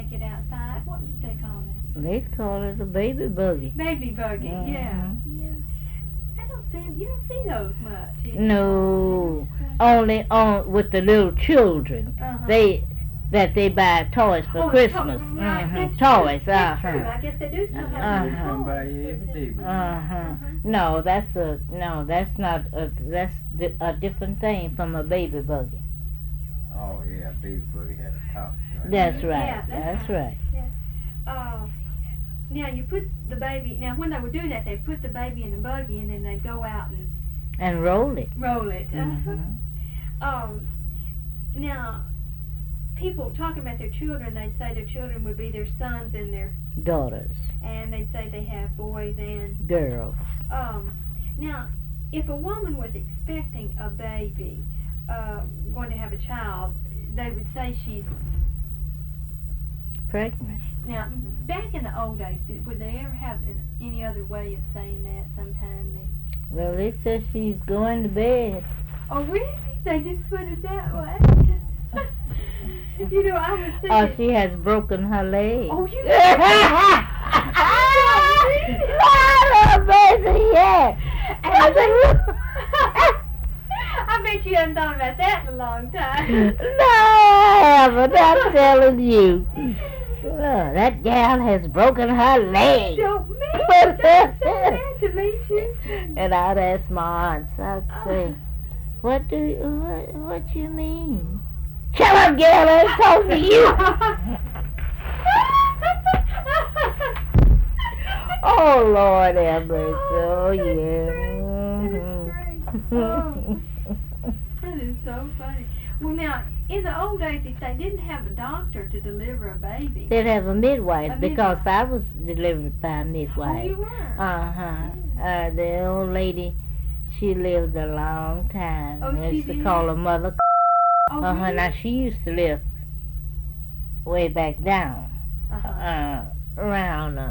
take it outside? What did they call it? They call it a baby buggy. Baby buggy, yeah. You don't see those much. No, only on with the little children. They buy toys for Christmas. Toys. That's true. I guess they do still have No, that's a different thing from a baby buggy. Oh yeah, baby buggy had a top. Right? That's right. Yeah, that's right. Yeah. Now you put the baby. Now when they would do that, they put the baby in the buggy and then they go out and roll it. Roll it. Now, people talking about their children, they'd say their children would be their sons and their daughters. And they'd say they have boys and girls. Now, if a woman was expecting a baby, going to have a child, they would say she's pregnant. Now, back in the old days, would they ever have any other way of saying that sometime? Well, it says she's going to bed. Oh, really? They just put it that way? You know, I was thinking... Oh, she has broken her leg. Oh, you... Yeah. I bet you haven't thought about that in a long time. No, I haven't. I'm telling you. That gal has broken her leg. Don't mean it. That's so bad to me, and I'd ask my aunts, I'd say, what you mean? Shut up, gal, I'm talking to you. Oh, Lord have mercy. Oh, yeah. That is so funny. Well, now, in the old days, if they didn't have a doctor to deliver a baby, they'd have a midwife, because I was delivered by a midwife. Oh, you were? Yeah. The old lady, she lived a long time. Oh, they used she to did? call her Mother. Oh, really? Now, she used to live way back down, around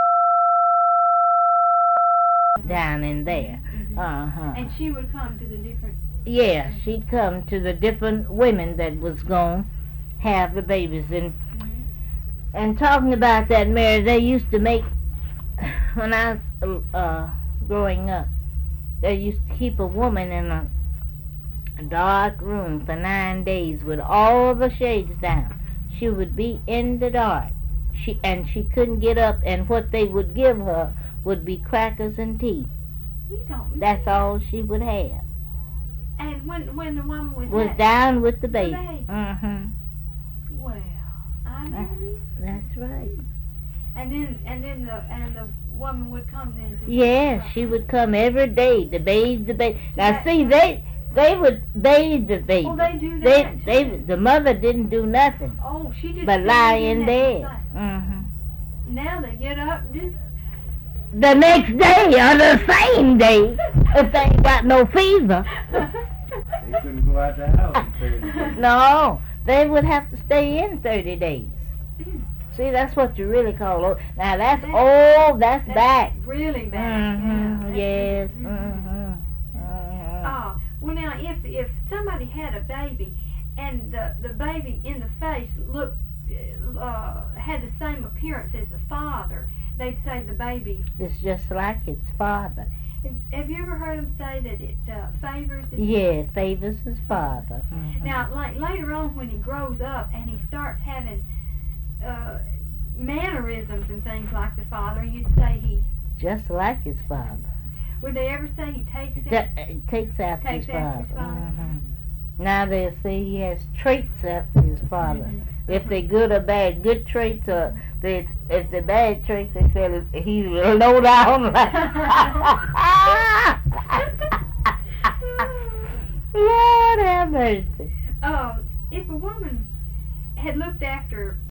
down in there. And she would come to the different... Yeah, she'd come to the different women that was going to have the babies. And talking about that, Mary, they used to make, when I was growing up, they used to keep a woman in a dark room for 9 days with all the shades down. She would be in the dark. She couldn't get up, and what they would give her would be crackers and tea. That's all she would have. And when the woman was down with the baby. Well, I know. That's right. And then the woman would come then. Yeah, she would come every day to bathe the baby. Now see, they would bathe the baby. Oh, they do that. The mother didn't do nothing. Oh, she just but lie in bed. Now they get up just the next day or the same day if they ain't got no fever. They couldn't go out the house in 30 days. No, they would have to stay in 30 days. See, that's what you really call old. Now that's old. That's back. Really back. Yes. Well, now if somebody had a baby and the baby in the face looked had the same appearance as the father, they'd say the baby is just like its father. Have you ever heard them say that it favors his it favors his father. Now, like later on when he grows up and he starts having mannerisms and things like the father, you'd say he just like his father. Would they ever say he takes takes after his father? Now they'll say he has traits after his father. If they're good or bad, good traits, or if they're bad traits, they say he's low down. Lord have mercy. If a woman had looked after